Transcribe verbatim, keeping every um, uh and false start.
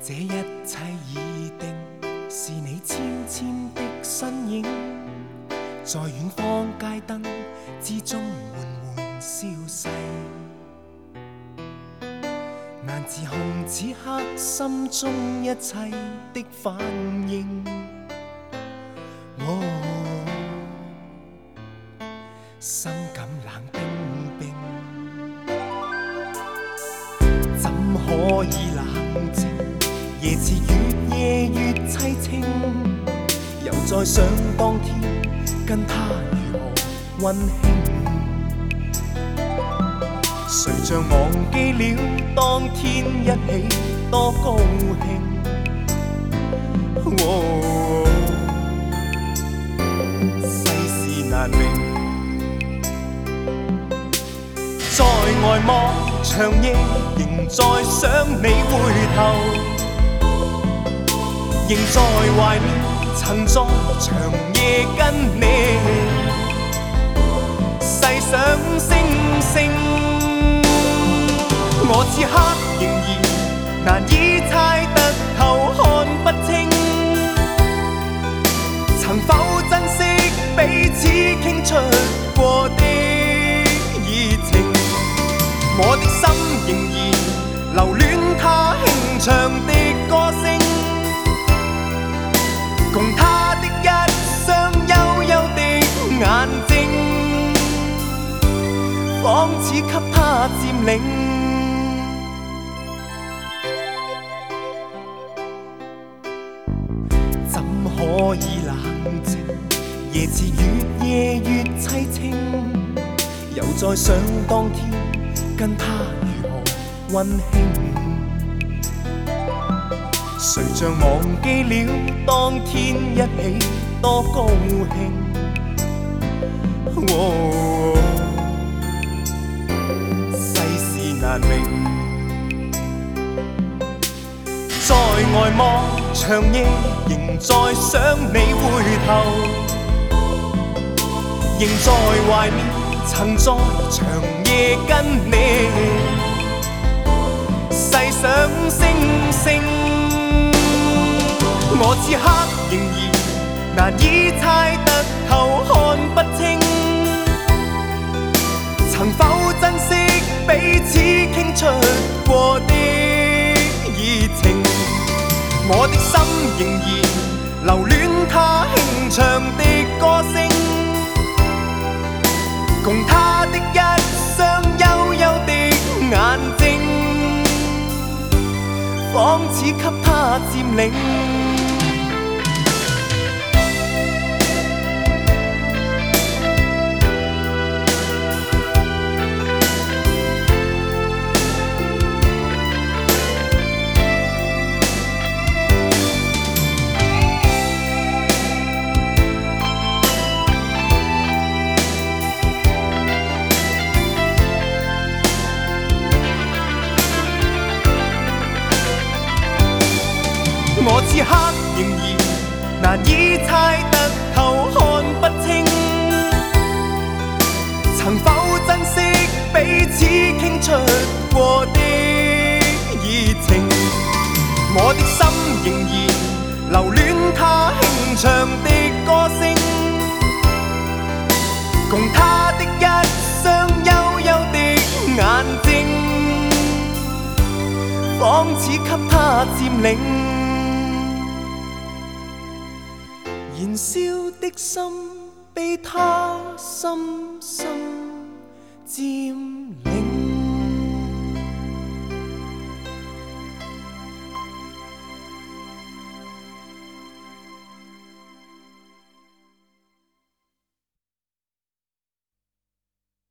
这一切已定，是你纤纤的身影，在远方街灯之中缓缓消逝。难自控此刻心中一切的反應。哦，心感冷冰冰，怎可以冷靜？夜似越夜越凄清，又再想當天跟他如何溫馨。誰像忘記了當天一起多高興？哦，世事難明，在外望長夜，仍在想你回頭，仍在懷念曾在長夜跟你細想星星。我此刻仍然難以猜得透，看不清曾否珍惜彼此傾出過的熱情。我的心仍然留戀他輕唱的歌聲，共他的一雙幽幽的眼睛，仿似給他佔領。怎可以冷靜？夜似越夜越凄清，又再想當天跟他如何溫馨。誰像忘記了當天一起多高興？哦，世事難明，在外望長夜，仍在想你回頭，仍在懷念曾在長夜跟你細想星星。我此刻仍然難以猜得透，看不清曾否珍惜彼此傾出過的熱情。我的心仍然留戀他輕唱的歌聲，共他的一雙幽幽的眼睛，仿似給他佔領。我此刻仍然難以猜得透，看不清曾否珍惜彼此傾出過的熱情。我的心仍然留戀他輕唱的歌聲，共他的一雙幽幽的眼睛，仿似給他佔領。燃燒的心被他深深佔領。